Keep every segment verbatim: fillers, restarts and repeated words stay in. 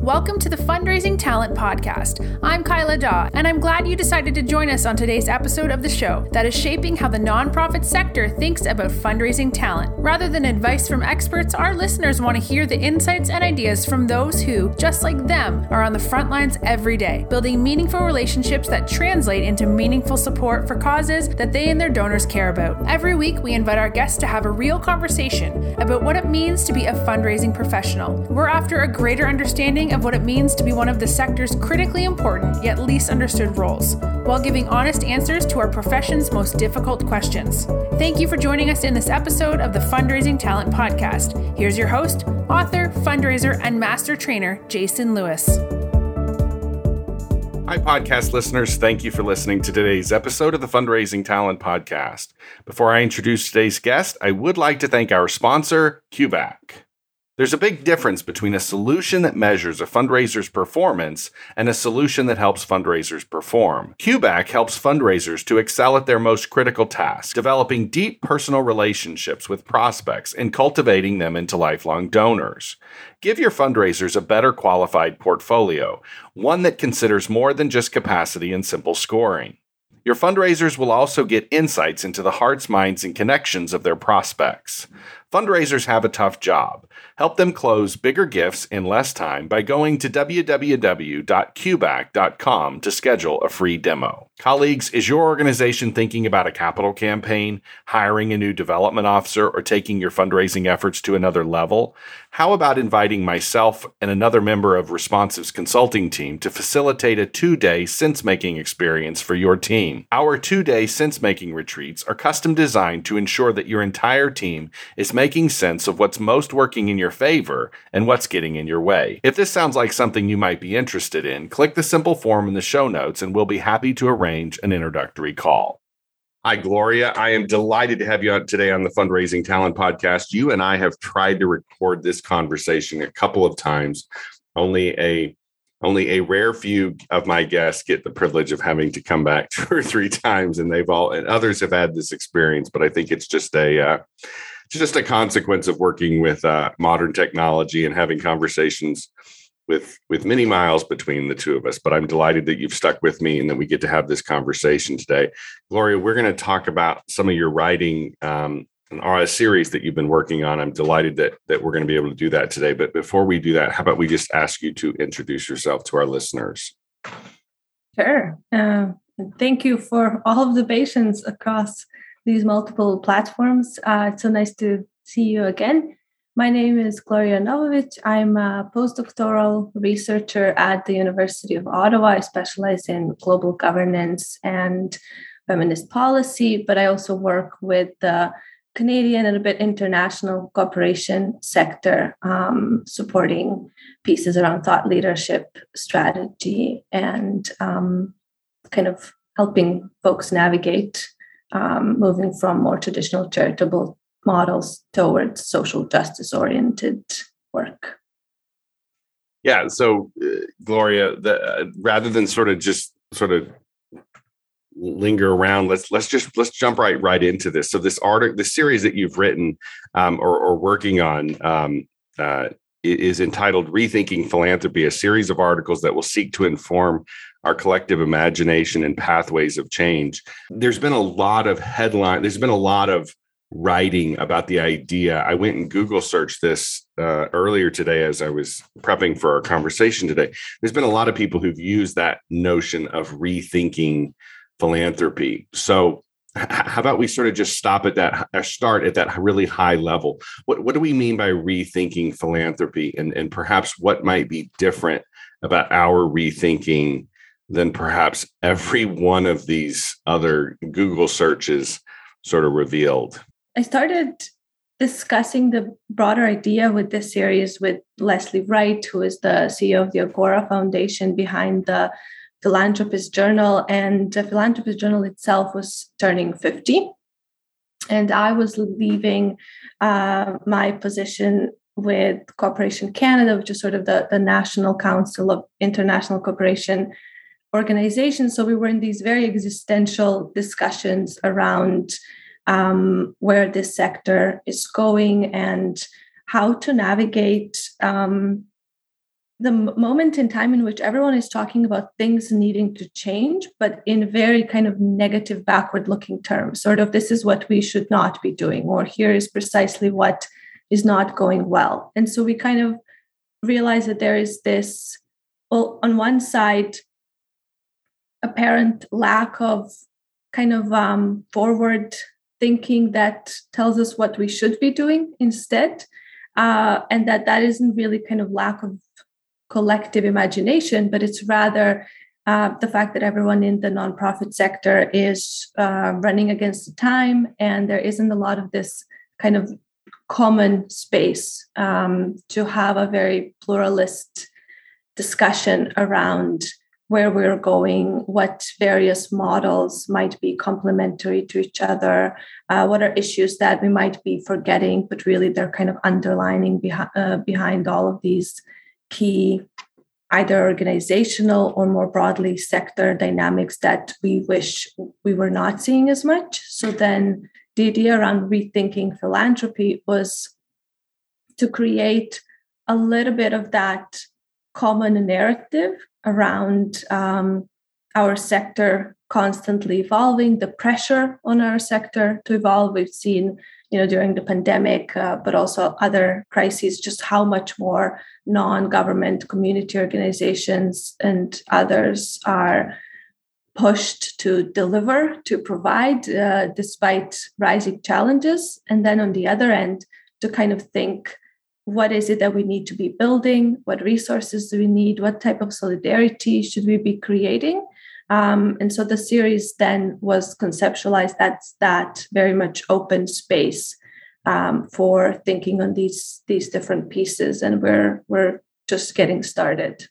Welcome to the Fundraising Talent Podcast. I'm Kyla Daw, and I'm glad you decided to join us on today's episode of the show that is shaping how the nonprofit sector thinks about fundraising talent. Rather than advice from experts, our listeners want to hear the insights and ideas from those who, just like them, are on the front lines every day, building meaningful relationships that translate into meaningful support for causes that they and their donors care about. Every week, we invite our guests to have a real conversation about what it means to be a fundraising professional. We're after a greater understanding of what it means to be one of the sector's critically important yet least understood roles, while giving honest answers to our profession's most difficult questions. Thank you for joining us in this episode of the Fundraising Talent Podcast. Here's your host, author, fundraiser, and master trainer, Jason Lewis. Hi, podcast listeners. Thank you for listening to today's episode of the Fundraising Talent Podcast. Before I introduce today's guest, I would like to thank our sponsor, Cubac. There's a big difference between a solution that measures a fundraiser's performance and a solution that helps fundraisers perform. Cubac helps fundraisers to excel at their most critical task, developing deep personal relationships with prospects and cultivating them into lifelong donors. Give your fundraisers a better qualified portfolio, one that considers more than just capacity and simple scoring. Your fundraisers will also get insights into the hearts, minds, and connections of their prospects. Fundraisers have a tough job. Help them close bigger gifts in less time by going to w w w dot cubac dot com to schedule a free demo. Colleagues, is your organization thinking about a capital campaign, hiring a new development officer, or taking your fundraising efforts to another level? How about inviting myself and another member of Responsive's consulting team to facilitate a two-day sense-making experience for your team? Our two-day sense-making retreats are custom designed to ensure that your entire team is making sense of what's most working in your favor and what's getting in your way. If this sounds like something you might be interested in, click the simple form in the show notes and we'll be happy to arrange an introductory call. Hi, Gloria. I am delighted to have you on today on the Fundraising Talent Podcast. You and I have tried to record this conversation a couple of times. Only a only a rare few of my guests get the privilege of having to come back two or three times, and they've all and others have had this experience. But I think it's just a uh, just a consequence of working with uh, modern technology and having conversations with with many miles between the two of us. But I'm delighted that you've stuck with me and that we get to have this conversation today. Gloria, we're going to talk about some of your writing um, or a series that you've been working on. I'm delighted that that we're going to be able to do that today. But before we do that, how about we just ask you to introduce yourself to our listeners? Sure. Uh, thank you for all of the patience across these multiple platforms. Uh, it's so nice to see you again. My name is Gloria Novovic. I'm a postdoctoral researcher at the University of Ottawa. I specialize in global governance and feminist policy, but I also work with the Canadian and a bit international cooperation sector, um, supporting pieces around thought leadership, strategy, and um, kind of helping folks navigate um, moving from more traditional charitable models towards social justice-oriented work. Yeah. So, uh, Gloria, the, uh, rather than sort of just sort of linger around, let's let's just let's jump right right into this. So, this article, the series that you've written um, or, or working on, um, uh, is entitled "Rethinking Philanthropy," a series of articles that will seek to inform our collective imagination and pathways of change. There's been a lot of headline. There's been a lot of writing about the idea. I went and Google searched this uh, earlier today as I was prepping for our conversation today. There's been a lot of people who've used that notion of rethinking philanthropy. So h- how about we sort of just stop at that, uh, start at that really high level? What, what do we mean by rethinking philanthropy, and, and perhaps what might be different about our rethinking than perhaps every one of these other Google searches sort of revealed? I started discussing the broader idea with this series with Leslie Wright, who is the C E O of the Agora Foundation behind the Philanthropist Journal. And the Philanthropist Journal itself was turning fifty. And I was leaving uh, my position with Cooperation Canada, which is sort of the, the National Council of International Cooperation Organizations. So we were in these very existential discussions around um, where this sector is going and how to navigate um, the moment in time in which everyone is talking about things needing to change, but in very kind of negative, backward-looking terms, sort of this is what we should not be doing, or here is precisely what is not going well. And so we kind of realize that there is this, well, on one side, apparent lack of kind of um, forward thinking that tells us what we should be doing instead, uh, and that that isn't really kind of lack of collective imagination, but it's rather uh, the fact that everyone in the nonprofit sector is uh, running against the time, and there isn't a lot of this kind of common space um, to have a very pluralist discussion around where we're going, what various models might be complementary to each other, uh, what are issues that we might be forgetting, but really they're kind of underlining behind, uh, behind all of these key, either organizational or more broadly sector dynamics that we wish we were not seeing as much. So then the idea around rethinking philanthropy was to create a little bit of that common narrative around um, our sector constantly evolving, the pressure on our sector to evolve. We've seen, you know, during the pandemic, uh, but also other crises, just how much more non-government community organizations and others are pushed to deliver, to provide, uh, despite rising challenges. And then on the other end, to kind of think, what is it that we need to be building? What resources do we need? What type of solidarity should we be creating? Um, and so the series then was conceptualized as that very much open space um, for thinking on these these different pieces. And we're we're just getting started.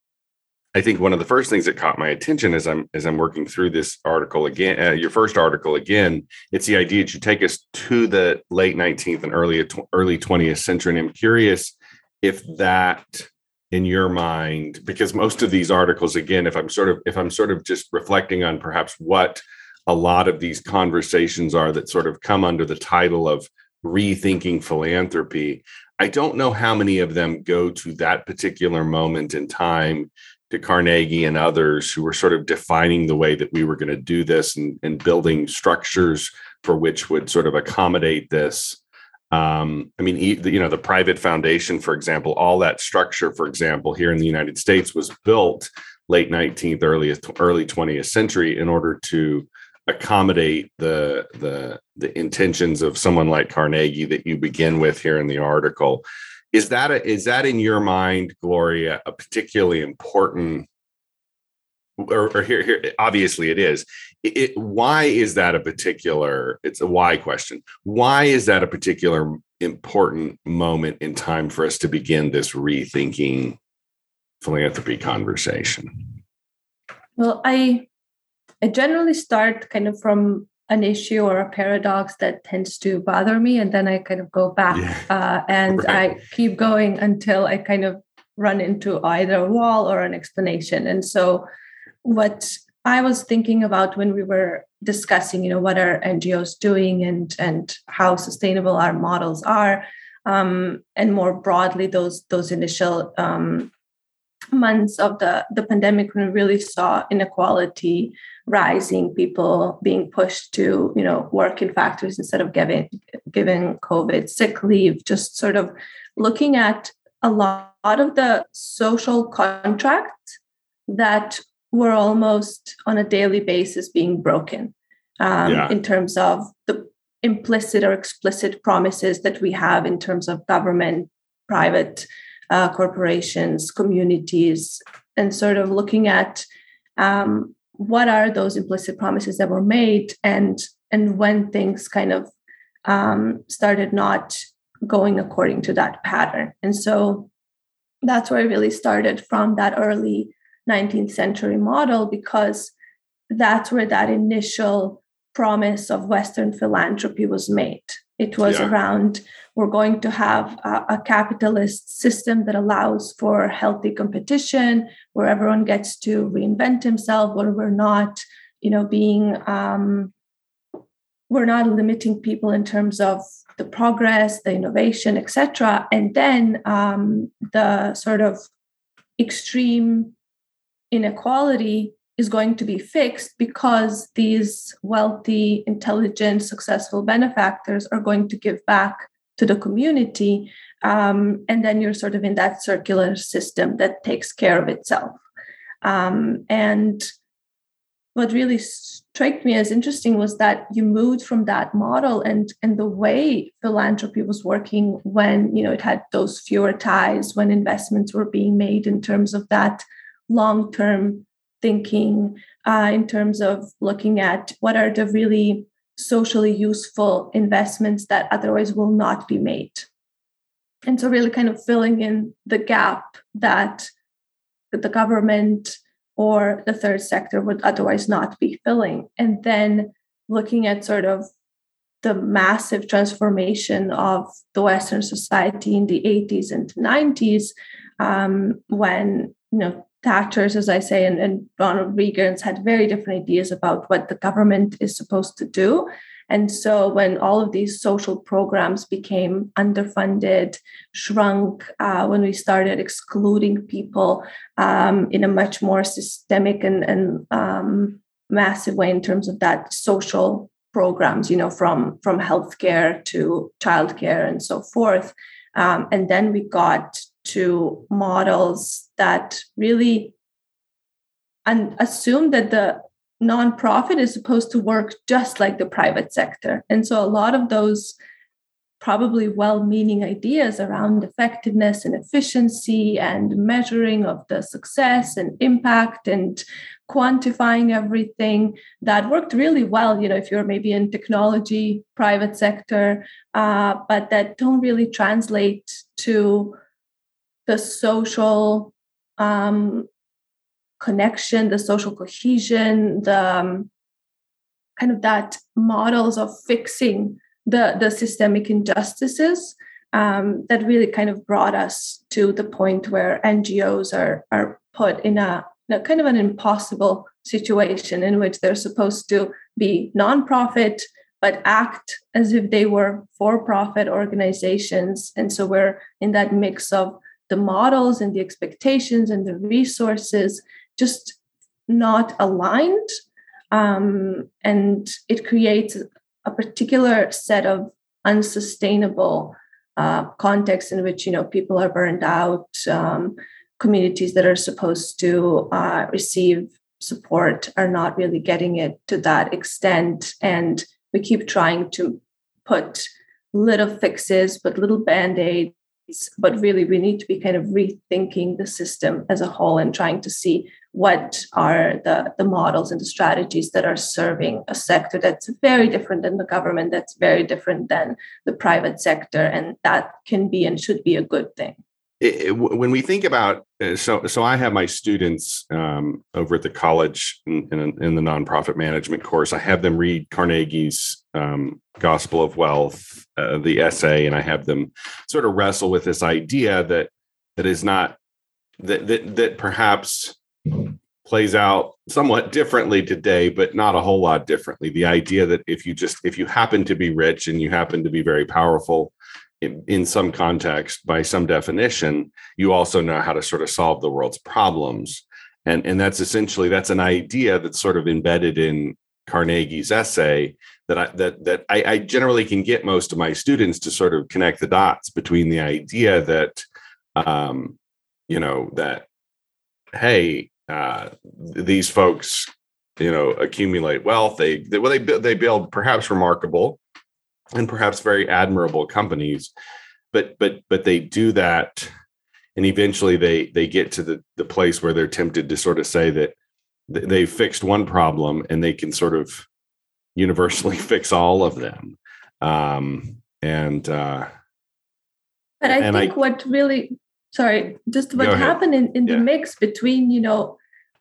I think one of the first things that caught my attention as I'm as I'm working through this article again, uh, your first article again, it's the idea that you take us to the late nineteenth and early early twentieth century. And I'm curious if that, in your mind, because most of these articles, again, if I'm sort of if I'm sort of just reflecting on perhaps what a lot of these conversations are that sort of come under the title of rethinking philanthropy, I don't know how many of them go to that particular moment in time, to Carnegie and others who were sort of defining the way that we were going to do this and, and building structures for which would sort of accommodate this. Um, I mean, you know, the private foundation, for example, all that structure, for example, here in the United States was built late nineteenth, early, early twentieth century in order to accommodate the, the, the intentions of someone like Carnegie that you begin with here in the article. Is that a, is that in your mind, Gloria, a particularly important, or, or here, here, obviously it is. It, it, why is that a particular, it's a why question. Why is that a particular important moment in time for us to begin this rethinking philanthropy conversation? Well, I, I generally start kind of from an issue or a paradox that tends to bother me. And then I kind of go back yeah. uh, and right. I keep going until I kind of run into either a wall or an explanation. And so what I was thinking about when we were discussing, you know, what are N G Os doing and, and how sustainable our models are, um, and more broadly, those, those initial um, months of the, the pandemic when we really saw inequality rising, people being pushed to, you know, work in factories instead of giving, giving COVID sick leave, just sort of looking at a lot of the social contracts that were almost on a daily basis being broken um, yeah. in terms of the implicit or explicit promises that we have in terms of government, private uh, corporations, communities, and sort of looking at um, what are those implicit promises that were made and and when things kind of um, started not going according to that pattern. And so that's where I really started from that early nineteenth century model, because that's where that initial promise of Western philanthropy was made. It was yeah. around, we're going to have a, a capitalist system that allows for healthy competition, where everyone gets to reinvent himself, where we're not, you know, being, um, we're not limiting people in terms of the progress, the innovation, et cetera. And then um, the sort of extreme inequality is going to be fixed because these wealthy, intelligent, successful benefactors are going to give back to the community. Um, and then you're sort of in that circular system that takes care of itself. Um, and what really struck me as interesting was that you moved from that model and, and the way philanthropy was working when, you know, it had those fewer ties, when investments were being made in terms of that long-term thinking, uh, in terms of looking at what are the really socially useful investments that otherwise will not be made. And so really kind of filling in the gap that the government or the third sector would otherwise not be filling. And then looking at sort of the massive transformation of the Western society in the eighties and nineties, um, when, you know, Thatcher's, as I say, and, and Ronald Reagan's had very different ideas about what the government is supposed to do. And so when all of these social programs became underfunded, shrunk, uh, when we started excluding people um, in a much more systemic and, and um, massive way in terms of that social programs, you know, from, from healthcare to childcare and so forth. Um, and then we got to models that really and assume that the nonprofit is supposed to work just like the private sector. And so a lot of those probably well-meaning ideas around effectiveness and efficiency and measuring of the success and impact and quantifying everything, that worked really well, you know, if you're maybe in technology, private sector, uh, but that don't really translate to the social um, connection, the social cohesion, the um, kind of that models of fixing the, the systemic injustices um, that really kind of brought us to the point where N G Os are, are put in a, in a kind of an impossible situation in which they're supposed to be nonprofit, but act as if they were for-profit organizations. And so we're in that mix of the models and the expectations and the resources just not aligned. Um, and it creates a particular set of unsustainable uh, contexts in which, you know, people are burned out, um, communities that are supposed to uh, receive support are not really getting it to that extent. And we keep trying to put little fixes, but little band-aids. But really, we need to be kind of rethinking the system as a whole and trying to see what are the, the models and the strategies that are serving a sector that's very different than the government, that's very different than the private sector. And that can be and should be a good thing. It, it, when we think about, uh, so so I have my students um, over at the college in, in, in the nonprofit management course, I have them read Carnegie's um, Gospel of Wealth, uh, the essay, and I have them sort of wrestle with this idea that that is not, that that, that perhaps plays out somewhat differently today, but not a whole lot differently. The idea that if you just, if you happen to be rich and you happen to be very powerful, in some context, by some definition, you also know how to sort of solve the world's problems. And, and that's essentially, that's an idea that's sort of embedded in Carnegie's essay that I, that, that I, I generally can get most of my students to sort of connect the dots between the idea that, um, you know, that, hey, uh, these folks, you know, accumulate wealth, they, they, well, they, they build perhaps remarkable and perhaps very admirable companies, but but but they do that, and eventually they they get to the the place where they're tempted to sort of say that they fixed one problem and they can sort of universally fix all of them. Um, and uh, but I and think I, what really, sorry, just what happened in, in the yeah. mix between, you know,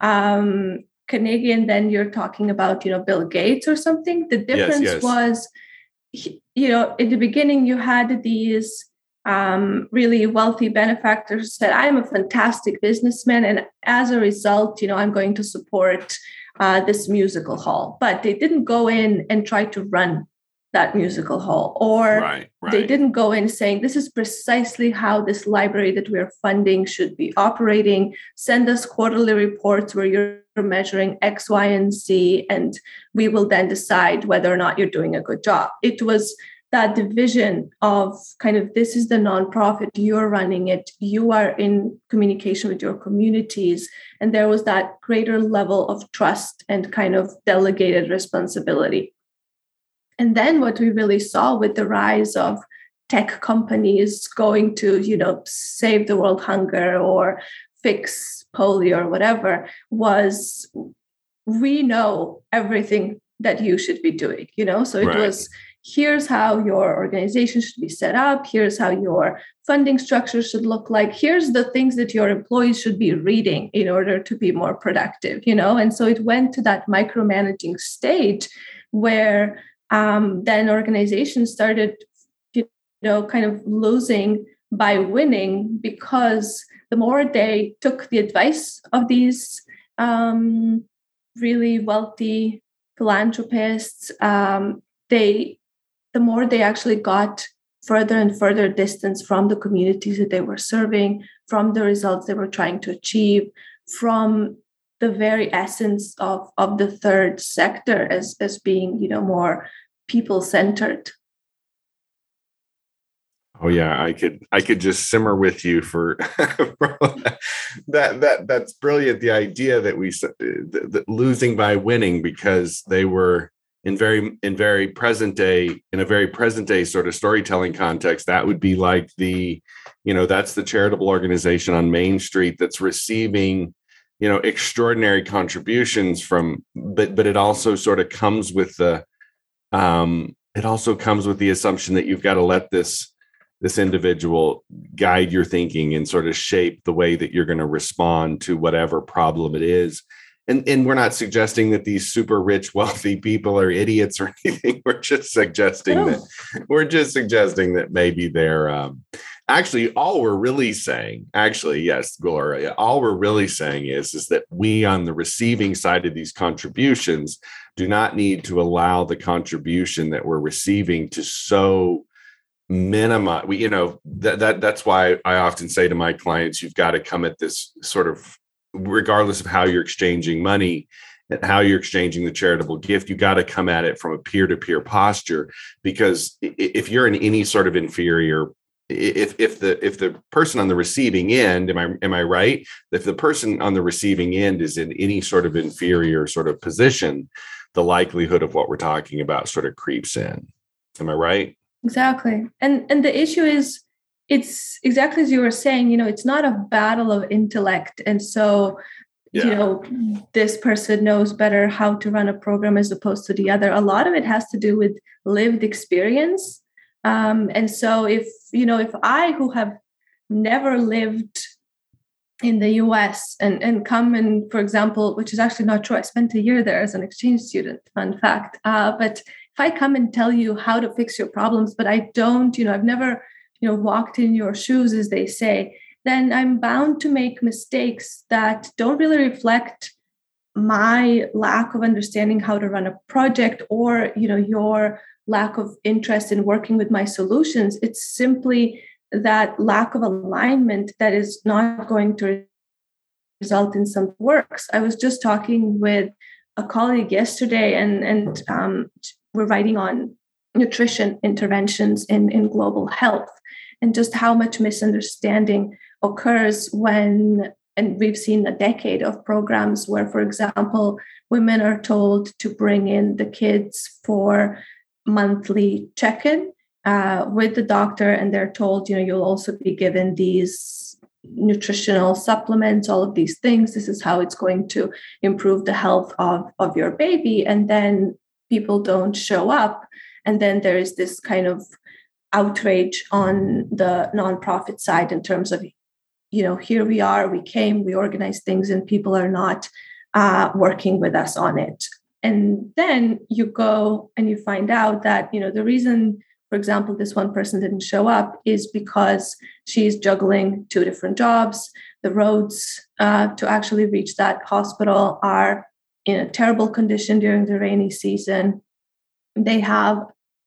um, Carnegie and then you're talking about, you know, Bill Gates or something. The difference yes, yes. was, you know, in the beginning, you had these um, really wealthy benefactors that I'm a fantastic businessman. And as a result, you know, I'm going to support uh, this musical hall. But they didn't go in and try to run that musical hall, or right, right. they didn't go in saying, this is precisely how this library that we're funding should be operating. Send us quarterly reports where you're measuring X, Y, and Z, and we will then decide whether or not you're doing a good job. It was that division of kind of, this is the nonprofit, you're running it, you are in communication with your communities. And there was that greater level of trust and kind of delegated responsibility. And then what we really saw with the rise of tech companies going to, you know, save the world hunger or fix polio or whatever, was we know everything that you should be doing, you know? So it right. was, here's how your organization should be set up. Here's how your funding structure should look like. Here's the things that your employees should be reading in order to be more productive, you know? And so it went to that micromanaging stage where um, then organizations started, you know, kind of losing by winning, because the more they took the advice of these um, really wealthy philanthropists, um, they the more they actually got further and further distance from the communities that they were serving, from the results they were trying to achieve, from the very essence of, of the third sector as, as being, you know, more people-centered. Oh yeah, I could I could just simmer with you for that. That that's brilliant. The idea that we that losing by winning, because they were in very in very present day in a very present day sort of storytelling context. That would be like the, you know, that's the charitable organization on Main Street that's receiving, you know, extraordinary contributions from, but but it also sort of comes with the um it also comes with the assumption that you've got to let this. this individual guide your thinking and sort of shape the way that you're going to respond to whatever problem it is. And, and we're not suggesting that these super rich, wealthy people are idiots or anything. We're just suggesting oh. that we're just suggesting that maybe they're um, actually all we're really saying, actually, yes, Gloria, all we're really saying is, is that we on the receiving side of these contributions do not need to allow the contribution that we're receiving to so minimize, we, you know, that, that that's why I often say to my clients, you've got to come at this sort of, regardless of how you're exchanging money and how you're exchanging the charitable gift, you got to come at it from a peer-to-peer posture. Because if you're in any sort of inferior, if if the if the person on the receiving end, am I am I right? If the person on the receiving end is in any sort of inferior sort of position, the likelihood of what we're talking about sort of creeps in. Am I right? Exactly. And and the issue is, it's exactly as you were saying, you know, it's not a battle of intellect. And so, yeah. you know, this person knows better how to run a program as opposed to the other. A lot of it has to do with lived experience. Um, and so if, you know, if I, who have never lived in the U S and, and come and, for example, which is actually not true, I spent a year there as an exchange student, fun fact. Uh, but if I come and tell you how to fix your problems, but I don't, you know, I've never, you know, walked in your shoes, as they say, then I'm bound to make mistakes that don't really reflect my lack of understanding how to run a project, or, you know, your lack of interest in working with my solutions. It's simply that lack of alignment that is not going to result in some works. I was just talking with a colleague yesterday, and and um, we're writing on nutrition interventions in, in global health, and just how much misunderstanding occurs when, and we've seen a decade of programs where, for example, women are told to bring in the kids for monthly check-in uh, with the doctor, and they're told, you know, you'll also be given these nutritional supplements, all of these things. This is how it's going to improve the health of, of your baby. And then people don't show up. And then there is this kind of outrage on the nonprofit side in terms of, you know, here we are, we came, we organized things, and people are not uh, working with us on it. And then you go and you find out that, you know, the reason, for example, this one person didn't show up is because she's juggling two different jobs. The roads uh, to actually reach that hospital are in a terrible condition during the rainy season. They have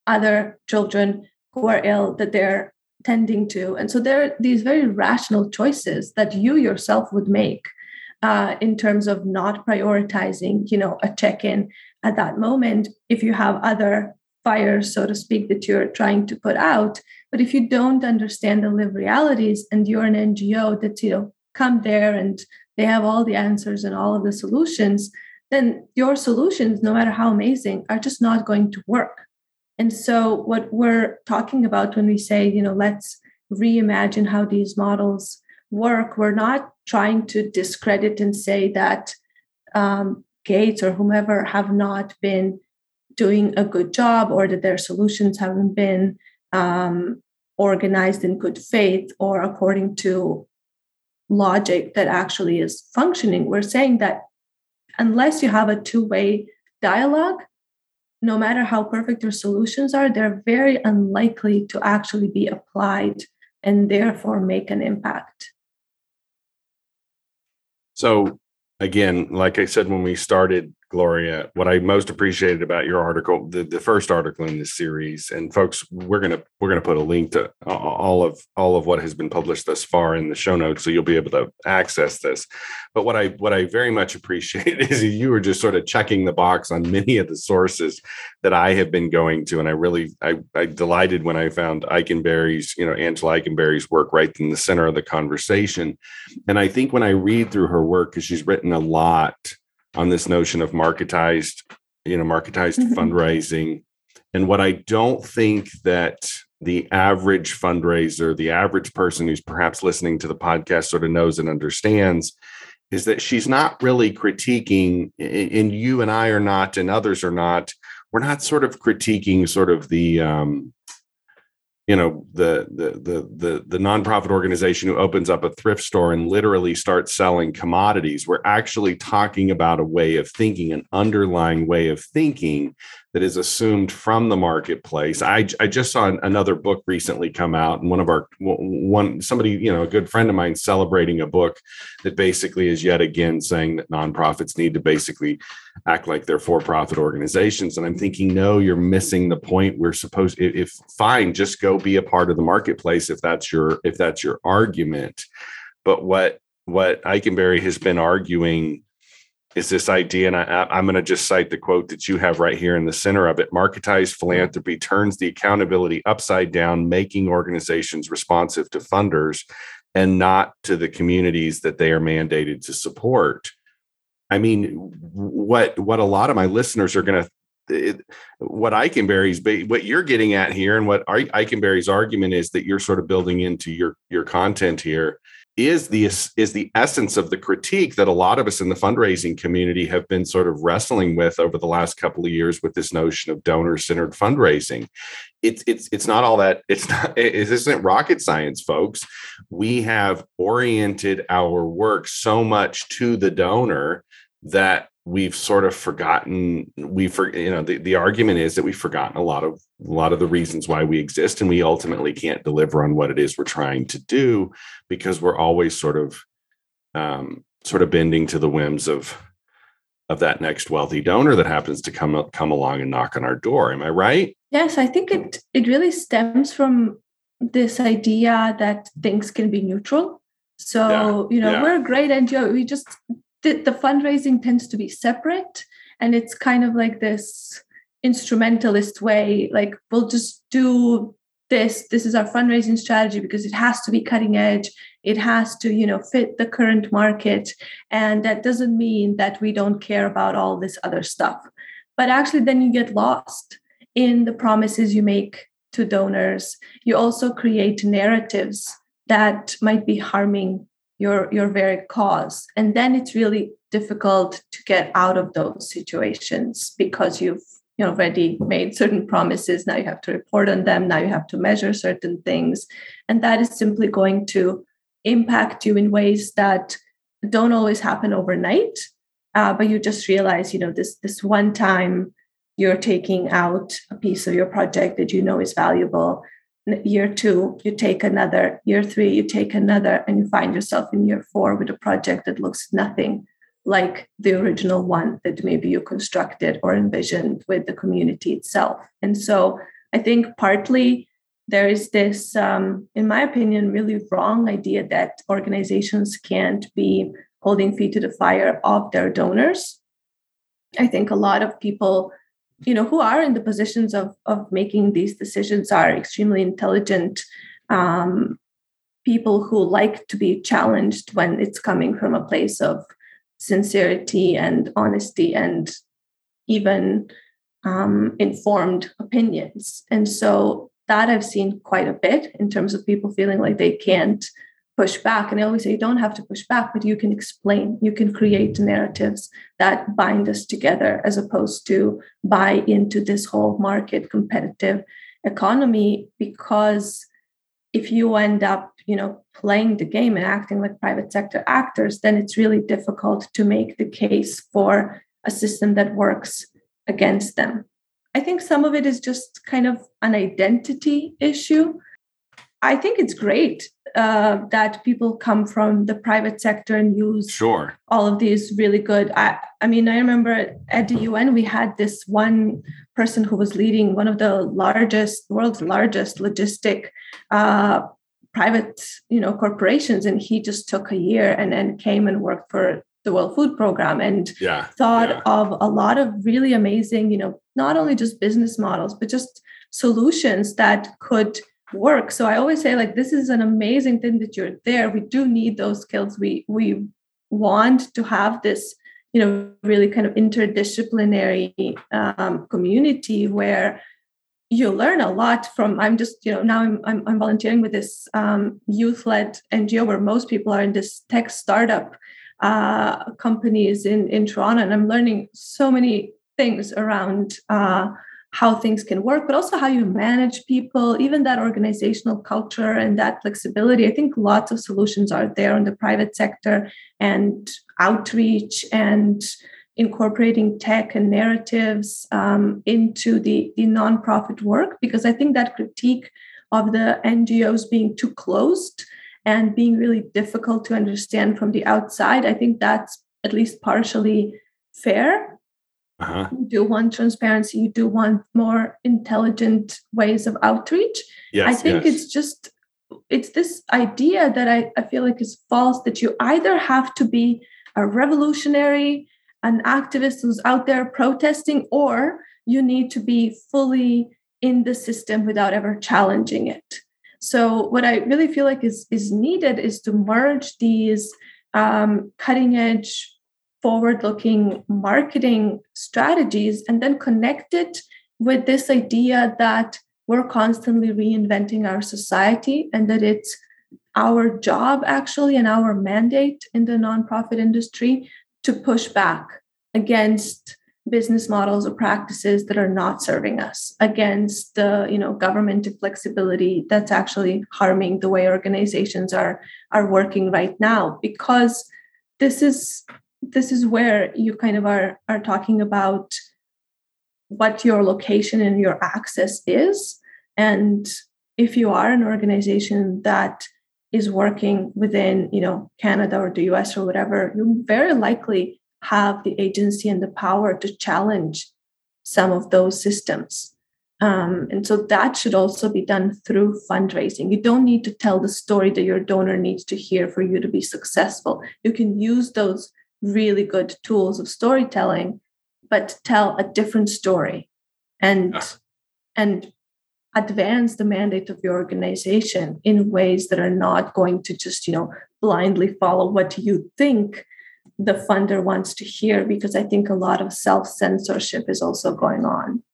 other children who are ill that they're tending to. And so there are these very rational choices that you yourself would make uh, in terms of not prioritizing, you know, a check-in at that moment if you have other fires, so to speak, that you're trying to put out. But if you don't understand the lived realities and you're an N G O that's, you know, come there and they have all the answers and all of the solutions, then your solutions, no matter how amazing, are just not going to work. And so what we're talking about when we say, you know, let's reimagine how these models work, we're not trying to discredit and say that um, Gates or whomever have not been doing a good job or that their solutions haven't been um, organized in good faith or according to logic that actually is functioning. We're saying that unless you have a two-way dialogue, no matter how perfect your solutions are, they're very unlikely to actually be applied and therefore make an impact. So again, like I said when we started, Gloria, what I most appreciated about your article, the, the first article in this series, and folks, we're gonna we're gonna put a link to all of all of what has been published thus far in the show notes, so you'll be able to access this. But what I what I very much appreciate is you were just sort of checking the box on many of the sources that I have been going to, and I really I, I delighted when I found Eikenberry's, you know, Angela Eikenberry's work right in the center of the conversation. And I think when I read through her work, because she's written a lot on this notion of marketized, you know, marketized mm-hmm. fundraising. And what I don't think that the average fundraiser, the average person who's perhaps listening to the podcast sort of knows and understands is that she's not really critiquing, and you and I are not, and others are not, we're not sort of critiquing sort of the, um, you know, the, the, the, the, the nonprofit organization who opens up a thrift store and literally starts selling commodities. We're actually talking about a way of thinking, an underlying way of thinking that is assumed from the marketplace. I, I just saw another book recently come out, and one of our one somebody, you know, a good friend of mine celebrating a book that basically is yet again saying that nonprofits need to basically act like they're for-profit organizations. And I'm thinking, no, you're missing the point. We're supposed, if, if fine, just go be a part of the marketplace if that's your if that's your argument. But what what Eikenberry has been arguing is this idea, and I, I'm going to just cite the quote that you have right here in the center of it. Marketized philanthropy turns the accountability upside down, making organizations responsive to funders and not to the communities that they are mandated to support. I mean, what what a lot of my listeners are going to, what Eikenberry's, what you're getting at here, and what Eikenberry's argument is that you're sort of building into your your content here, is the is the essence of the critique that a lot of us in the fundraising community have been sort of wrestling with over the last couple of years with this notion of donor-centered fundraising. It's it's it's not all that it's not it isn't rocket science, folks. We have oriented our work so much to the donor that we've sort of forgotten, we for you know, the, the argument is that we've forgotten a lot of a lot of the reasons why we exist, and we ultimately can't deliver on what it is we're trying to do because we're always sort of um, sort of bending to the whims of of that next wealthy donor that happens to come come along and knock on our door. Am I right? Yes, I think it it really stems from this idea that things can be neutral. So, yeah, you know, yeah. We're a great N G O. We just The, the fundraising tends to be separate, and it's kind of like this instrumentalist way, like we'll just do this. This is our fundraising strategy because it has to be cutting edge. It has to, you know, fit the current market. And that doesn't mean that we don't care about all this other stuff. But actually, then you get lost in the promises you make to donors. You also create narratives that might be harming your your very cause. And then it's really difficult to get out of those situations because you've you know already made certain promises. Now you have to report on them. Now you have to measure certain things. And that is simply going to impact you in ways that don't always happen overnight. Uh, but you just realize, you know, this this one time you're taking out a piece of your project that you know is valuable. Year two, you take another. Year three, you take another, and you find yourself in year four with a project that looks nothing like the original one that maybe you constructed or envisioned with the community itself. And so I think partly there is this, um, in my opinion, really wrong idea that organizations can't be holding feet to the fire of their donors. I think a lot of people, you know, who are in the positions of, of making these decisions are extremely intelligent um, people who like to be challenged when it's coming from a place of sincerity and honesty and even um, informed opinions. And so that I've seen quite a bit in terms of people feeling like they can't push back. And I always say, you don't have to push back, but you can explain, you can create narratives that bind us together as opposed to buy into this whole market competitive economy. Because if you end up, you know, playing the game and acting like private sector actors, then it's really difficult to make the case for a system that works against them. I think some of it is just kind of an identity issue. I think it's great uh, that people come from the private sector and use sure. all of these really good. I, I mean, I remember at the U N, we had this one person who was leading one of the largest, world's largest logistic uh, private, you know, corporations. And he just took a year and then came and worked for the World Food Program and yeah, thought yeah. of a lot of really amazing, you know, not only just business models, but just solutions that could work. So I always say, like, this is an amazing thing that you're there. We do need those skills. We we want to have this, you know, really kind of interdisciplinary um, community where you learn a lot from. I'm just, you know, now I'm I'm, I'm volunteering with this um, youth-led N G O where most people are in this tech startup uh, companies in in Toronto, and I'm learning so many things around uh, how things can work, but also how you manage people, even that organizational culture and that flexibility. I think lots of solutions are there in the private sector, and outreach and incorporating tech and narratives um, into the, the nonprofit work, because I think that critique of the N G Os being too closed and being really difficult to understand from the outside, I think that's at least partially fair. Uh-huh. You do want transparency. You do want more intelligent ways of outreach. Yes, I think yes. it's just, it's this idea that I, I feel like is false, that you either have to be a revolutionary, an activist who's out there protesting, or you need to be fully in the system without ever challenging it. So what I really feel like is, is needed is to merge these um, cutting edge, forward-looking marketing strategies and then connect it with this idea that we're constantly reinventing our society and that it's our job actually and our mandate in the nonprofit industry to push back against business models or practices that are not serving us, against the, you know, government flexibility that's actually harming the way organizations are, are working right now. Because this is this is where you kind of are, are talking about what your location and your access is. And if you are an organization that is working within, you know, Canada or the U S or whatever, you very likely have the agency and the power to challenge some of those systems. Um, and so that should also be done through fundraising. You don't need to tell the story that your donor needs to hear for you to be successful. You can use those really good tools of storytelling, but tell a different story and, yes. and advance the mandate of your organization in ways that are not going to just, you know, blindly follow what you think the funder wants to hear, because I think a lot of self-censorship is also going on.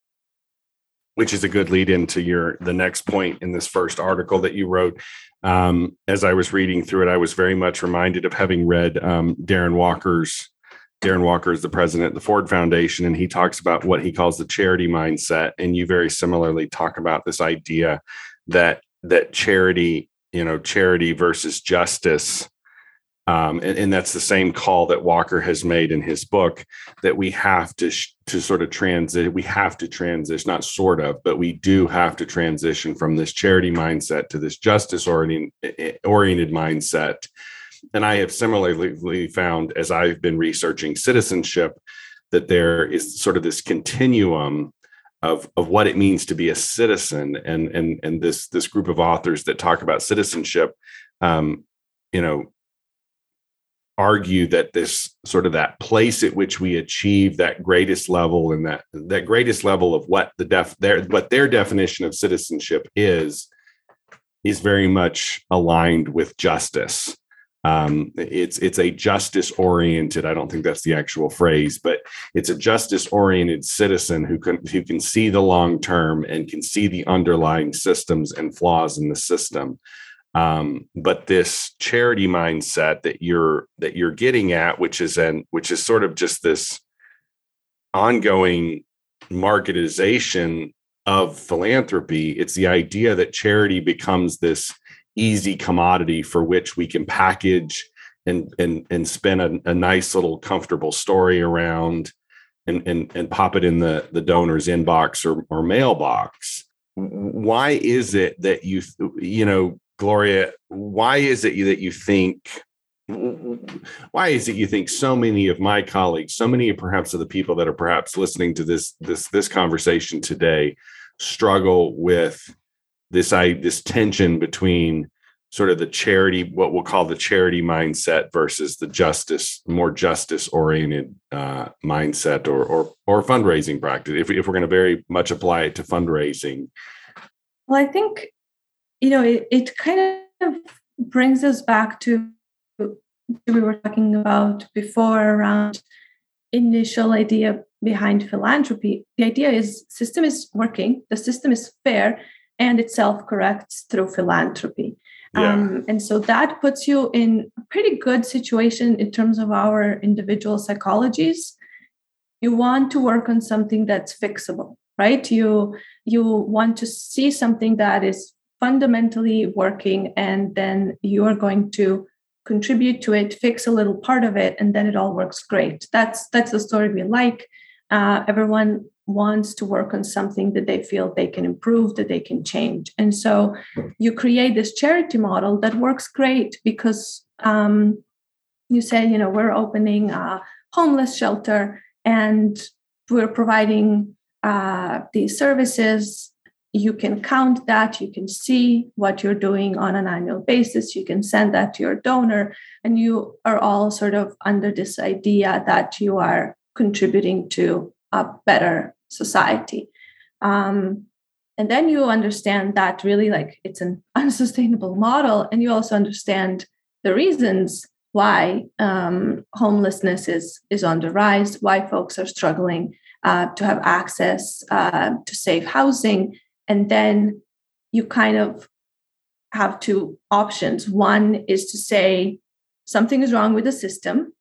Which is a good lead into your the next point in this first article that you wrote. Um, as I was reading through it, I was very much reminded of having read um, Darren Walker's. Darren Walker is the president of the Ford Foundation, and he talks about what he calls the charity mindset. And you very similarly talk about this idea that that charity, you know, charity versus justice. Um, and, and that's the same call that Walker has made in his book, that we have to sh- to sort of transit. We have to transition, not sort of, but we do have to transition from this charity mindset to this justice oriented, oriented mindset. And I have similarly found, as I've been researching citizenship, that there is sort of this continuum of of what it means to be a citizen, and and and this this group of authors that talk about citizenship, um, you know, argue that this sort of that place at which we achieve that greatest level, and that that greatest level of what the def their what their definition of citizenship is, is very much aligned with justice. Um, it's it's a justice oriented. I don't think that's the actual phrase, but it's a justice oriented citizen who can who can see the long term and can see the underlying systems and flaws in the system. Um, but this charity mindset that you're that you're getting at, which is an which is sort of just this ongoing marketization of philanthropy. It's the idea that charity becomes this easy commodity for which we can package and and and spin a, a nice little comfortable story around, and and and pop it in the the donor's inbox or or mailbox. Why is it that you you know Gloria, why is it that you think why is it you think so many of my colleagues, so many perhaps of the people that are perhaps listening to this this this conversation today, struggle with this I this tension between sort of the charity, what we'll call the charity mindset, versus the justice, more justice oriented uh, mindset or, or or fundraising practice, if, if we're going to very much apply it to fundraising? Well, I think, you know, it, it kind of brings us back to what we were talking about before around initial idea behind philanthropy. The idea is system is working, the system is fair, and it self-corrects through philanthropy. Yeah. Um, and so that puts you in a pretty good situation in terms of our individual psychologies. You want to work on something that's fixable, right? You, you want to see something that is fundamentally working, and then you are going to contribute to it, fix a little part of it, and then it all works great. That's that's the story we like. Uh, everyone wants to work on something that they feel they can improve, that they can change. And so you create this charity model that works great because um, you say, you know, we're opening a homeless shelter and we're providing uh, these services. You can count that, you can see what you're doing on an annual basis, you can send that to your donor, and you are all sort of under this idea that you are contributing to a better society. Um, and then you understand that really like it's an unsustainable model, and you also understand the reasons why um, homelessness is, is on the rise, why folks are struggling uh, to have access uh, to safe housing. And then you kind of have two options. One is to say something is wrong with the system,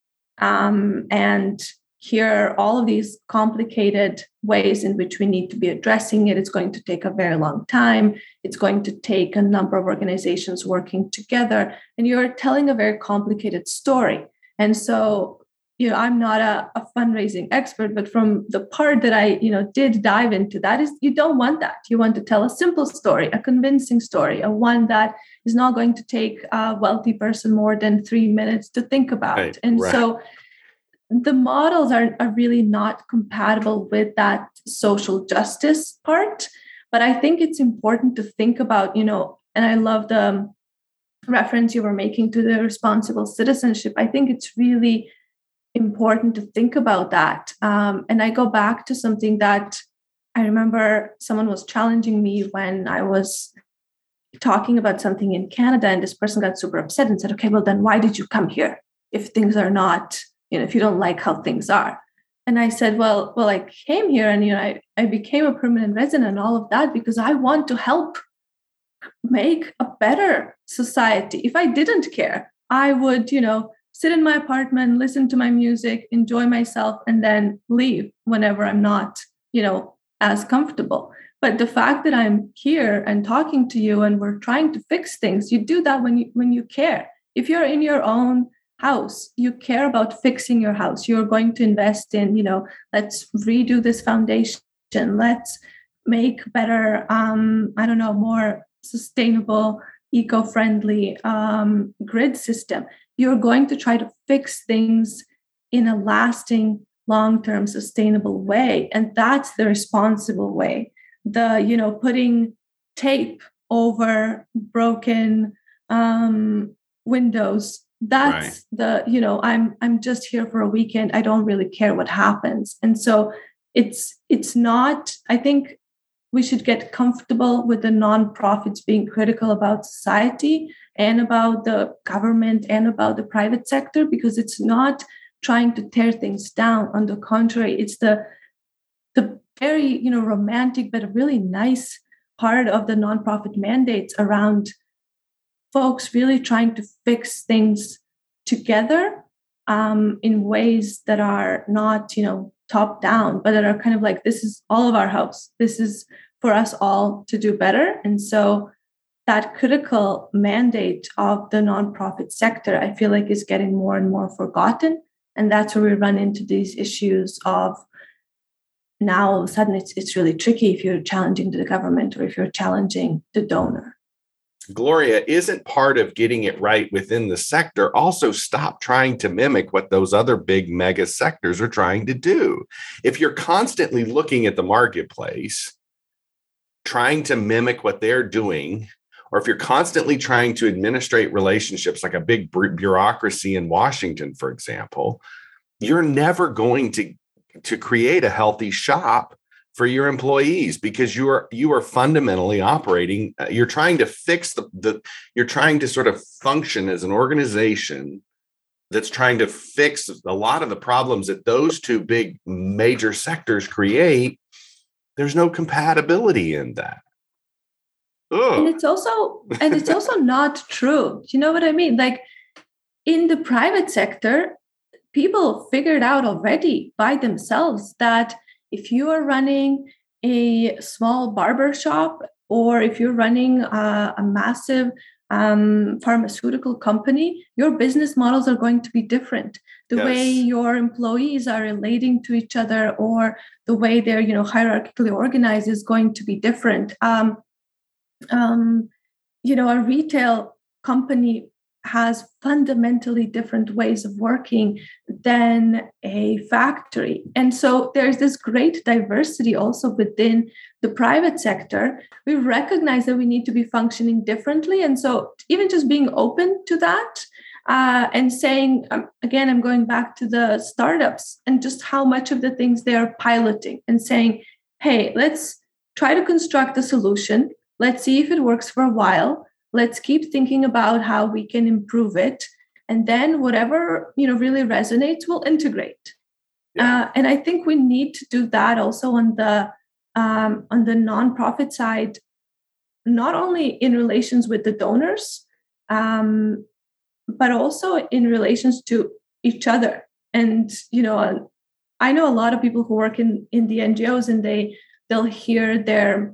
um, and here are all of these complicated ways in which we need to be addressing it. It's going to take a very long time. It's going to take a number of organizations working together, and you're telling a very complicated story. And so, you know, I'm not a, a fundraising expert, but from the part that I, you know, did dive into that is you don't want that. You want to tell a simple story, a convincing story, a one that is not going to take a wealthy person more than three minutes to think about. Right, and right. so the models are, are really not compatible with that social justice part. But I think it's important to think about, you know, and I love the reference you were making to the responsible citizenship. I think it's really important to think about that. Um, and I go back to something that I remember someone was challenging me when I was talking about something in Canada, and this person got super upset and said, okay, well, then why did you come here if things are not, you know, if you don't like how things are? And I said, well, well, I came here and, you know, I, I became a permanent resident and all of that because I want to help make a better society. If I didn't care, I would, you know, sit in my apartment, listen to my music, enjoy myself, and then leave whenever I'm not, you know, as comfortable. But the fact that I'm here and talking to you and we're trying to fix things, you do that when you when you care. If you're in your own house, you care about fixing your house. You're going to invest in, you know, let's redo this foundation. Let's make better, um, I don't know, more sustainable, eco-friendly um, grid system. You're going to try to fix things in a lasting long-term sustainable way. And that's the responsible way. The, you know, putting tape over broken um, windows, that's right. the, you know, I'm I'm just here for a weekend. I don't really care what happens. And so it's it's not, I think we should get comfortable with the nonprofits being critical about society and about the government and about the private sector, because it's not trying to tear things down. On the contrary, it's the the very, you know, romantic but really nice part of the nonprofit mandates around folks really trying to fix things together um, in ways that are not, you know, top down, but that are kind of like, this is all of our house. This is for us all to do better. And so that critical mandate of the nonprofit sector, I feel like, is getting more and more forgotten. And that's where we run into these issues of now all of a sudden it's it's really tricky if you're challenging the government or if you're challenging the donor. Gloria, isn't part of getting it right within the sector also stop trying to mimic what those other big mega sectors are trying to do? If you're constantly looking at the marketplace, trying to mimic what they're doing, or if you're constantly trying to administrate relationships like a big bureaucracy in Washington, for example, you're never going to, to create a healthy shop for your employees, because you are you are fundamentally operating. Uh, you're trying to fix the, the you're trying to sort of function as an organization that's trying to fix a lot of the problems that those two big major sectors create. There's no compatibility in that. Ugh. And it's also and it's also not true. You know what I mean? Like in the private sector, people figured out already by themselves that if you are running a small barber shop, or if you're running a, a massive um, pharmaceutical company, your business models are going to be different. The yes. way your employees are relating to each other, or the way they're, you know, hierarchically organized, is going to be different. Um, um, you know, a retail company has fundamentally different ways of working than a factory. And so there's this great diversity also within the private sector. We recognize that we need to be functioning differently. And so even just being open to that uh, and saying, um, again, I'm going back to the startups and just how much of the things they're piloting and saying, hey, let's try to construct a solution. Let's see if it works for a while. Let's keep thinking about how we can improve it. And then whatever, you know, really resonates, we'll integrate. Yeah. Uh, and I think we need to do that also on the um, on the nonprofit side, not only in relations with the donors, um, but also in relations to each other. And, you know, I know a lot of people who work in, in the N G Os, and they they'll hear their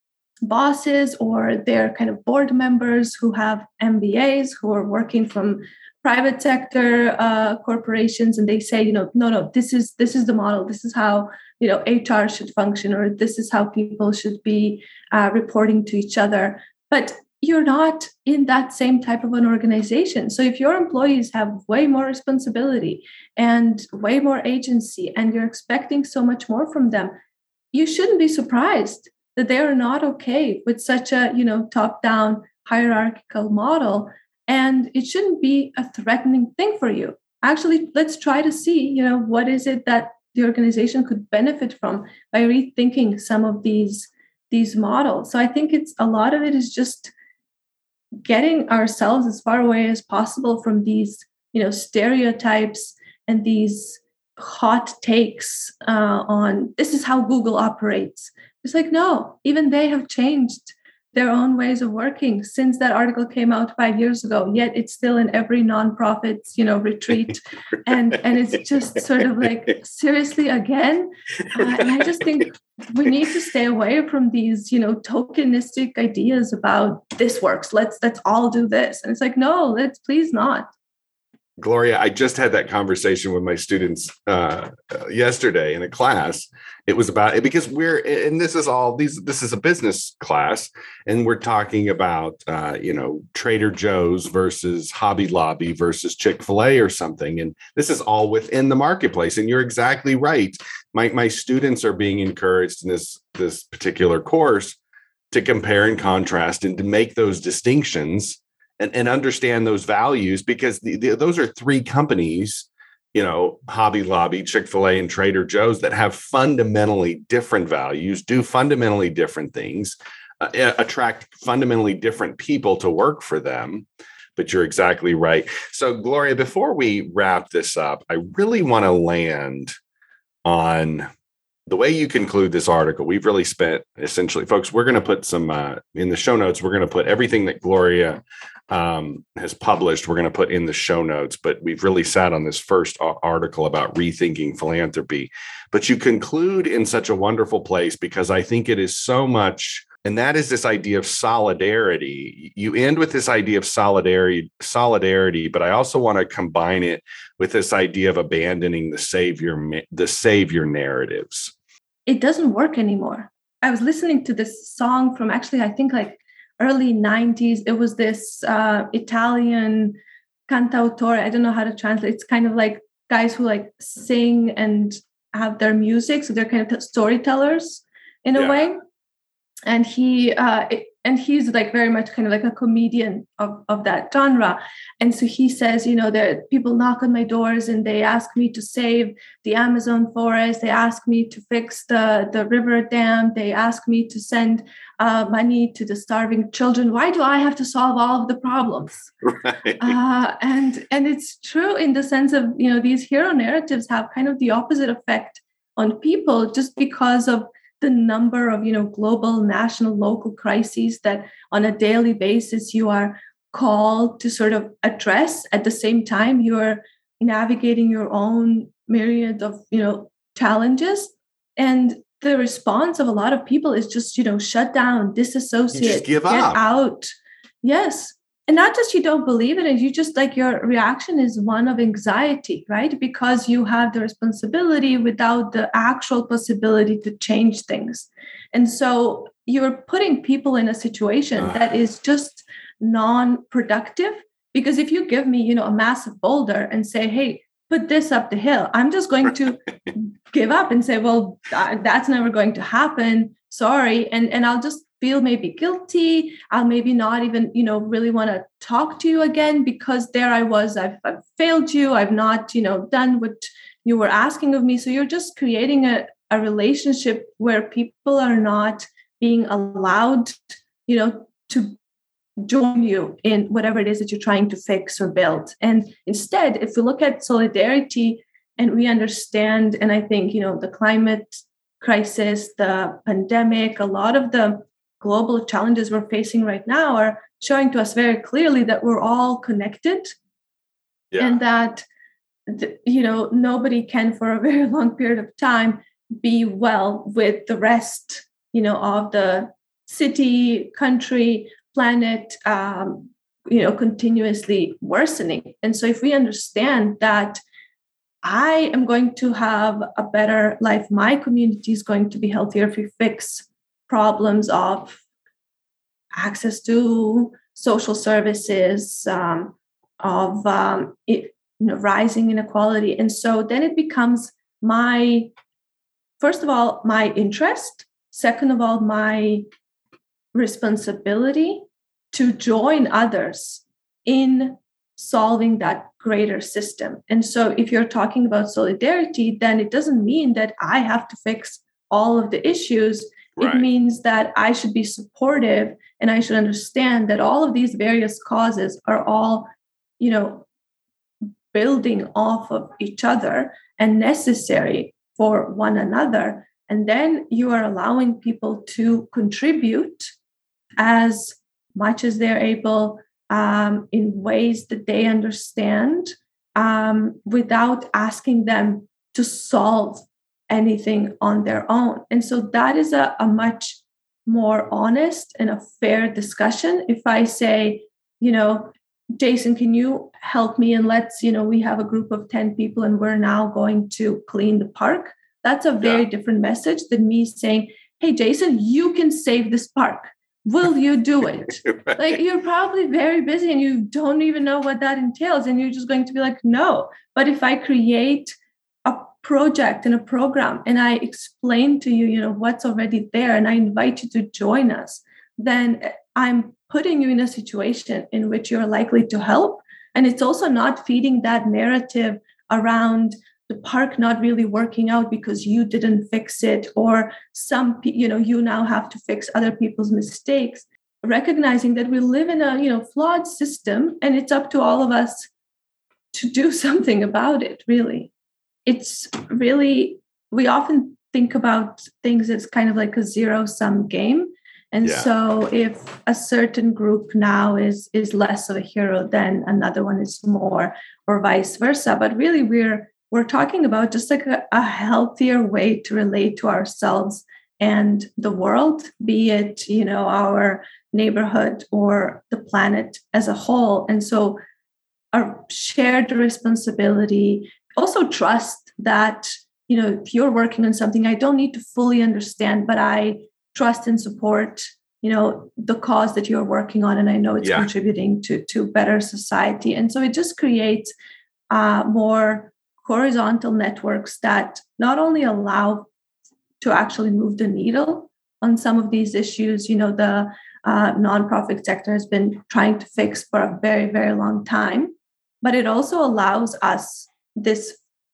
bosses or their kind of board members who have M B As, who are working from private sector uh, corporations, and they say, you know, no, no, this is this is the model. This is how, you know, H R should function, or this is how people should be uh, reporting to each other. But you're not in that same type of an organization. So if your employees have way more responsibility and way more agency, and you're expecting so much more from them, you shouldn't be surprised that they are not okay with such a, you know, top-down hierarchical model. And it shouldn't be a threatening thing for you. Actually, let's try to see, you know, what is it that the organization could benefit from by rethinking some of these, these models. So I think it's a lot of it is just getting ourselves as far away as possible from these, you know, stereotypes and these hot takes uh, on this is how Google operates. It's like, no, even they have changed their own ways of working since that article came out five years ago. Yet it's still in every nonprofit's, you know, retreat, and and it's just sort of like, seriously, again. Uh, and I just think we need to stay away from these, you know, tokenistic ideas about this works. Let's let's all do this, and it's like, no, let's please not. Gloria, I just had that conversation with my students uh, yesterday in a class. It was about it because we're, and this is all these, this is a business class, and we're talking about, uh, you know, Trader Joe's versus Hobby Lobby versus Chick-fil-A or something. And this is all within the marketplace. And you're exactly right. My, my students are being encouraged in this, this particular course to compare and contrast and to make those distinctions and, and understand those values, because the, the, those are three companies, you know, Hobby Lobby, Chick-fil-A, and Trader Joe's, that have fundamentally different values, do fundamentally different things, uh, attract fundamentally different people to work for them. But you're exactly right. So, Gloria, before we wrap this up, I really want to land on the way you conclude this article. We've really spent, essentially, folks, we're going to put some, uh, in the show notes, we're going to put everything that Gloria um, has published, we're going to put in the show notes, but we've really sat on this first article about rethinking philanthropy. But you conclude in such a wonderful place, because I think it is so much, and that is this idea of solidarity. You end with this idea of solidarity, solidarity, but I also want to combine it with this idea of abandoning the savior, the savior narratives. It doesn't work anymore. I was listening to this song from actually, I think like early nineties. It was this uh, Italian cantautore. I don't know how to translate. It's kind of like guys who like sing and have their music. So they're kind of storytellers in a yeah. way. And he uh, it, and he's like very much kind of like a comedian of, of that genre. And so he says, you know, there people knock on my doors and they ask me to save the Amazon forest. They ask me to fix the, the river dam. They ask me to send uh, money to the starving children. Why do I have to solve all of the problems? Right. Uh, and and it's true in the sense of, you know, these hero narratives have kind of the opposite effect on people, just because of the number of, you know, global, national, local crises that on a daily basis you are called to sort of address. At the same time, you're navigating your own myriad of, you know, challenges. And the response of a lot of people is just, you know, shut down, disassociate, just give get up. out. Yes. And not just you don't believe it, and you just like your reaction is one of anxiety, right? Because you have the responsibility without the actual possibility to change things. And so you're putting people in a situation uh. that is just non-productive. Because if you give me, you know, a massive boulder and say, hey, put this up the hill, I'm just going to give up and say, well, that's never going to happen. Sorry. And, and I'll just feel maybe guilty. I'll maybe not even, you know, really want to talk to you again, because there I was, I've, I've failed you. I've not, you know, done what you were asking of me. So you're just creating a, a relationship where people are not being allowed, you know, to join you in whatever it is that you're trying to fix or build. And instead, if we look at solidarity and we understand, and I think, you know, the climate crisis, the pandemic, a lot of the global challenges we're facing right now are showing to us very clearly that we're all connected yeah. and that, you know, nobody can for a very long period of time be well with the rest, you know, of the city, country, planet, um, you know, continuously worsening. And so if we understand that I am going to have a better life, my community is going to be healthier if we fix problems of access to social services, um, of um, it, you know, rising inequality. And so then it becomes my, first of all, my interest. Second of all, my responsibility to join others in solving that greater system. And so if you're talking about solidarity, then it doesn't mean that I have to fix all of the issues. Right. It means that I should be supportive and I should understand that all of these various causes are all, you know, building off of each other and necessary for one another. And then you are allowing people to contribute as much as they're able, um, in ways that they understand, um, without asking them to solve anything on their own. And so that is a, a much more honest and a fair discussion. If I say, you know, Jason, can you help me? And let's, you know, we have a group of ten people and we're now going to clean the park. That's a very yeah. different message than me saying, hey, Jason, you can save this park. Will you do it? Right. Like, you're probably very busy and you don't even know what that entails. And you're just going to be like, no. But if I create a project and a program and I explain to you, you know, what's already there and I invite you to join us, then I'm putting you in a situation in which you're likely to help. And it's also not feeding that narrative around the park not really working out because you didn't fix it, or some, you know, you now have to fix other people's mistakes. Recognizing that we live in a, you know, flawed system, and it's up to all of us to do something about it. Really, it's really, we often think about things as kind of like a zero-sum game. And yeah. so if a certain group now is is less of a hero, then another one is more, or vice versa. But really, we're we're talking about just like a, a healthier way to relate to ourselves and the world, be it, you know, our neighborhood or the planet as a whole. And so our shared responsibility, also trust that, you know, if you're working on something, I don't need to fully understand, but I trust and support, you know, the cause that you're working on. And I know it's yeah. contributing to, to better society. And so it just creates uh, more horizontal networks that not only allow to actually move the needle on some of these issues, you know, the uh, nonprofit sector has been trying to fix for a very, very long time, but it also allows us this,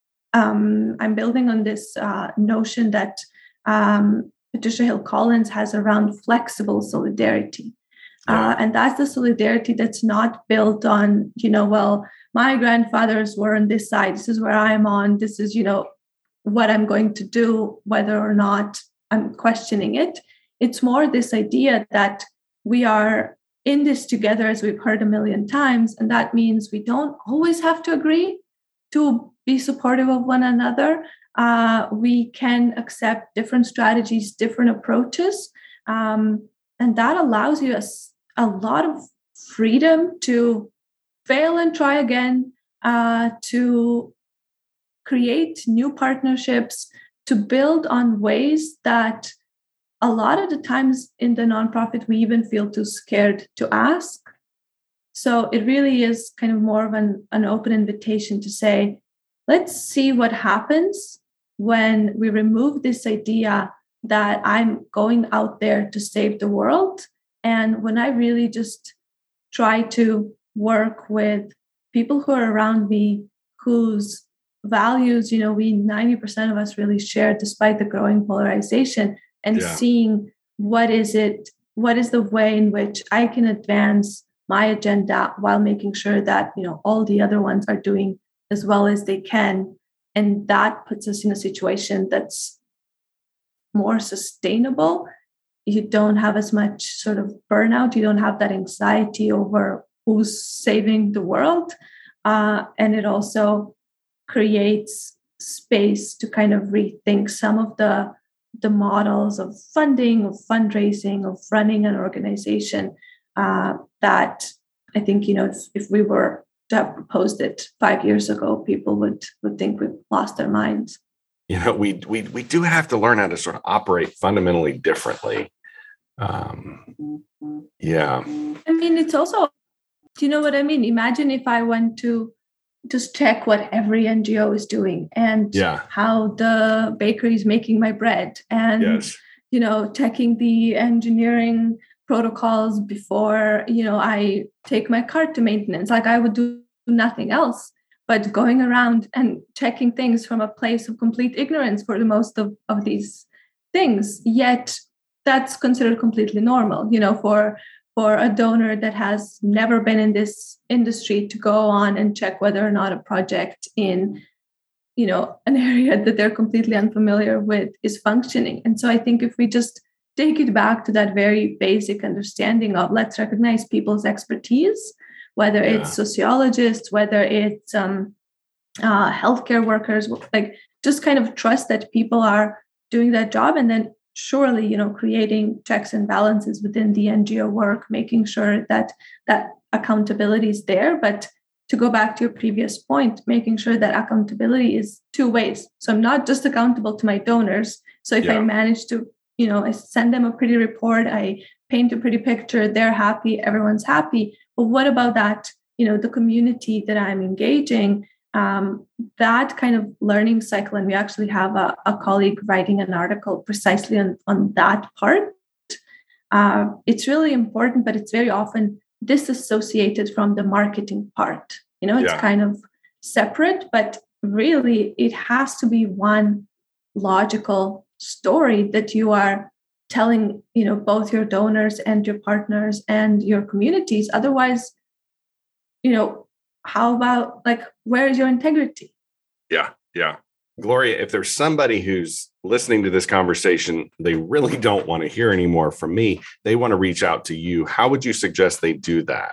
um, I'm building on this uh, notion that um, Patricia Hill Collins has around flexible solidarity. Yeah. Uh, and that's the solidarity that's not built on, you know, well, my grandfathers were on this side. This is where I'm on. This is, you know, what I'm going to do, whether or not I'm questioning it. It's more this idea that we are in this together, as we've heard a million times. And that means we don't always have to agree to be supportive of one another. Uh, we can accept different strategies, different approaches. Um, and that allows you a, a lot of freedom to fail and try again, uh, to create new partnerships, to build on ways that a lot of the times in the nonprofit, we even feel too scared to ask. So it really is kind of more of an, an open invitation to say, let's see what happens when we remove this idea that I'm going out there to save the world. And when I really just try to work with people who are around me, whose values, you know, we ninety percent of us really share despite the growing polarization, and yeah. seeing what is it, what is the way in which I can advance my agenda while making sure that, you know, all the other ones are doing as well as they can. And that puts us in a situation that's more sustainable. You don't have as much sort of burnout. You don't have that anxiety over who's saving the world. Uh, and it also creates space to kind of rethink some of the, the models of funding, of fundraising, of running an organization uh, that I think, you know, if, if we were to have proposed it five years ago, people would, would think we've lost their minds. You know, we, we, we do have to learn how to sort of operate fundamentally differently. Um, yeah. I mean, it's also, do you know what I mean? Imagine if I went to just check what every N G O is doing and yeah. how the bakery is making my bread and, yes. you know, checking the engineering protocols before, you know, I take my car to maintenance. Like, I would do nothing else but going around and checking things from a place of complete ignorance for the most of, of these things. Yet that's considered completely normal, you know, for for a donor that has never been in this industry to go on and check whether or not a project in, you know, an area that they're completely unfamiliar with is functioning. And so I think if we just take it back to that very basic understanding of, let's recognize people's expertise, whether yeah. it's sociologists, whether it's um, uh, healthcare workers, like just kind of trust that people are doing that job. And then surely, you know, creating checks and balances within the N G O work, making sure that that accountability is there. But to go back to your previous point, making sure that accountability is two ways. So I'm not just accountable to my donors. So if yeah. I manage to, you know, I send them a pretty report, I paint a pretty picture, they're happy, everyone's happy. But what about that, you know, the community that I'm engaging, um, that kind of learning cycle? And we actually have a, a colleague writing an article precisely on, on that part. Uh, it's really important, but it's very often disassociated from the marketing part. You know, it's yeah. kind of separate, but really it has to be one logical story that you are telling, you know, both your donors and your partners and your communities. Otherwise, you know, how about like, where is your integrity? Yeah, yeah. Gloria, if there's somebody who's listening to this conversation, they really don't want to hear any more from me, they want to reach out to you, how would you suggest they do that?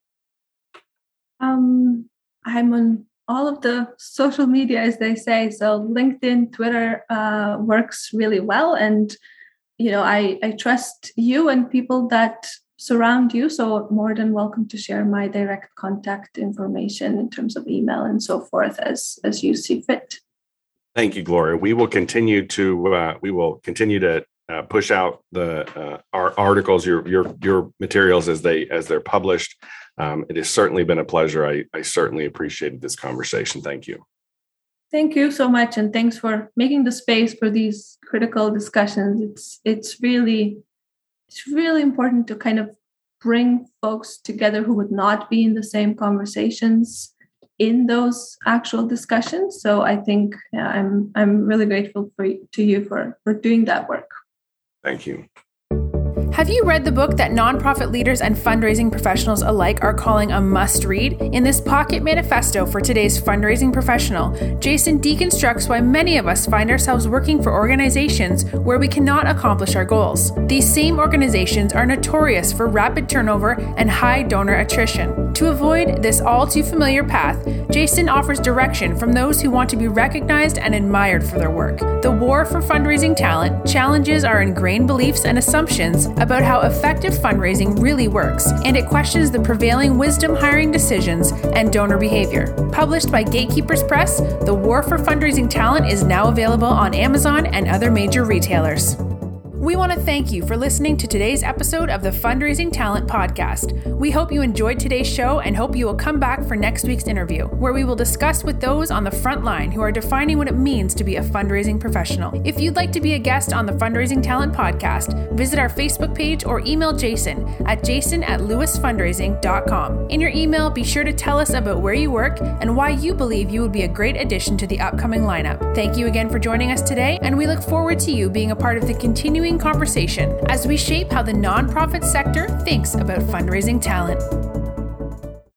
Um, I'm on all of the social media, as they say. So LinkedIn, Twitter uh, works really well. And, you know, I, I trust you and people that surround you. So more than welcome to share my direct contact information in terms of email and so forth as, as you see fit. Thank you, Gloria. We will continue to uh, we will continue to uh, push out the uh, our articles, your your your materials as they as they're published. Um, it has certainly been a pleasure. I, I certainly appreciated this conversation. Thank you. Thank you so much, and thanks for making the space for these critical discussions. It's it's really it's really important to kind of bring folks together who would not be in the same conversations in those actual discussions. So I think yeah, I'm I'm really grateful for to you for, for doing that work. Thank you. Have you read the book that nonprofit leaders and fundraising professionals alike are calling a must-read? In this pocket manifesto for today's fundraising professional, Jason deconstructs why many of us find ourselves working for organizations where we cannot accomplish our goals. These same organizations are notorious for rapid turnover and high donor attrition. To avoid this all-too-familiar path, Jason offers direction from those who want to be recognized and admired for their work. The War for Fundraising Talent challenges our ingrained beliefs and assumptions about how effective fundraising really works, and it questions the prevailing wisdom hiring decisions and donor behavior. Published by Gatekeepers Press, The War for Fundraising Talent is now available on Amazon and other major retailers. We want to thank you for listening to today's episode of the Fundraising Talent Podcast. We hope you enjoyed today's show and hope you will come back for next week's interview, where we will discuss with those on the front line who are defining what it means to be a fundraising professional. If you'd like to be a guest on the Fundraising Talent Podcast, visit our Facebook page or email Jason at jason at lewis fundraising dot com. In your email, be sure to tell us about where you work and why you believe you would be a great addition to the upcoming lineup. Thank you again for joining us today, and we look forward to you being a part of the continuing conversation as we shape how the nonprofit sector thinks about fundraising talent.